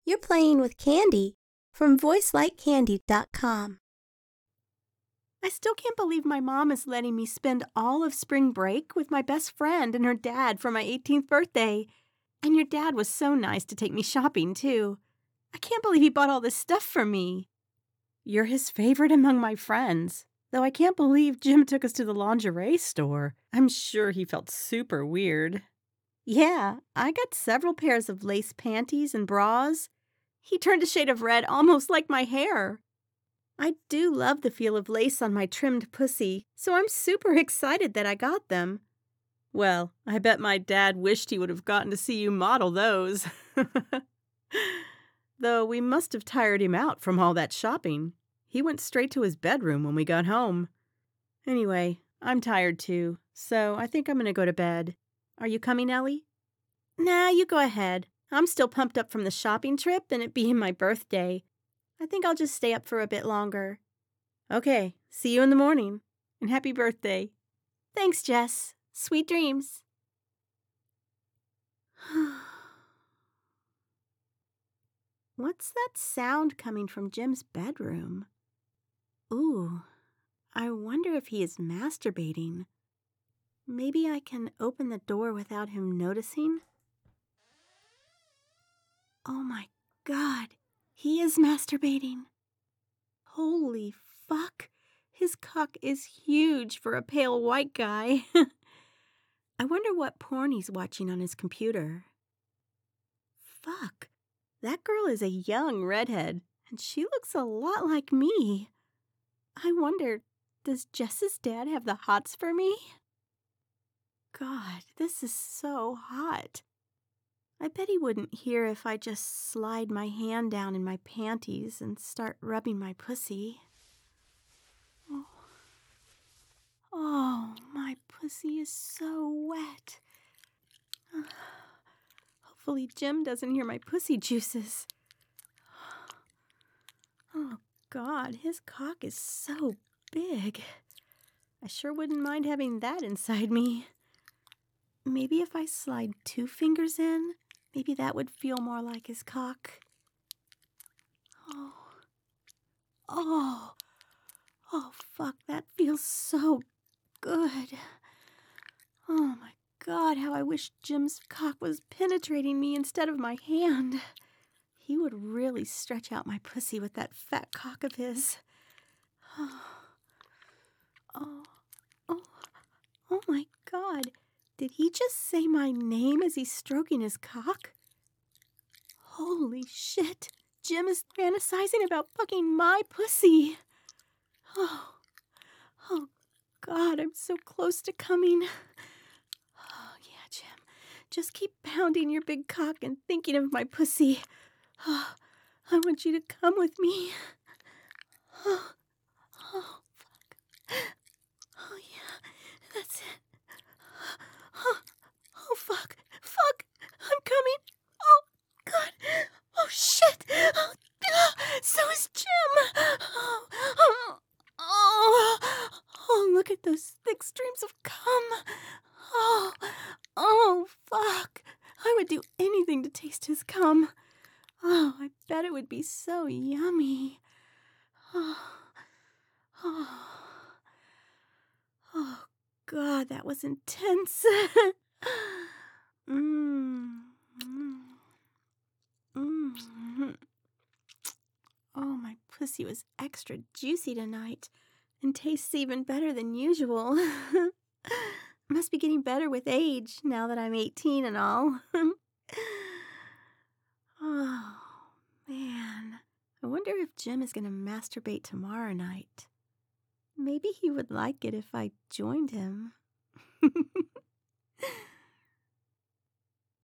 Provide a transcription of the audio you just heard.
You're playing with Candy from VoiceLikeCandy.com. I still can't believe my mom is letting me spend all of spring break with my best friend and her dad for my 18th birthday. And your dad was so nice to take me shopping, too. I can't believe he bought all this stuff for me. You're his favorite among my friends, though I can't believe Jim took us to the lingerie store. I'm sure he felt super weird. Yeah, I got several pairs of lace panties and bras. He turned a shade of red almost like my hair. I do love the feel of lace on my trimmed pussy, so I'm super excited that I got them. Well, I bet my dad wished he would have gotten to see you model those. Though we must have tired him out from all that shopping. He went straight to his bedroom when we got home. Anyway, I'm tired too, so I think I'm going to go to bed. Are you coming, Ellie? Nah, you go ahead. I'm still pumped up from the shopping trip and it being my birthday. I think I'll just stay up for a bit longer. Okay, see you in the morning. And happy birthday. Thanks, Jess. Sweet dreams. What's that sound coming from Jim's bedroom? Ooh, I wonder if he is masturbating. Maybe I can open the door without him noticing? Oh my God, he is masturbating. Holy fuck, his cock is huge for a pale white guy. I wonder what porn he's watching on his computer. Fuck, that girl is a young redhead, and she looks a lot like me. I wonder, does Jess's dad have the hots for me? God, this is so hot. I bet he wouldn't hear if I just slide my hand down in my panties and start rubbing my pussy. Oh, my pussy is so wet. Hopefully Jim doesn't hear my pussy juices. Oh, God, his cock is so big. I sure wouldn't mind having that inside me. Maybe if I slide 2 fingers in, maybe that would feel more like his cock. Oh, fuck, that feels so good. Oh my God, how I wish Jim's cock was penetrating me instead of my hand. He would really stretch out my pussy with that fat cock of his. Oh my God, did he just say my name as he's stroking his cock? Holy shit, Jim is fantasizing about fucking my pussy. Oh God, I'm so close to coming. Oh yeah, Jim, just keep pounding your big cock and thinking of my pussy. Oh, I want you to come with me. Oh, fuck. Oh yeah, that's it. Oh, fuck. I'm coming. Oh, God. Oh, shit. So is Jim. Oh, look at those thick streams of cum. Oh, fuck. I would do anything to taste his cum. Oh, I bet it would be so yummy. Oh, God, that was intense. Oh, my pussy was extra juicy tonight and tastes even better than usual. Must be getting better with age now that I'm 18 and all. Oh, man. I wonder if Jim is going to masturbate tomorrow night. Maybe he would like it if I joined him.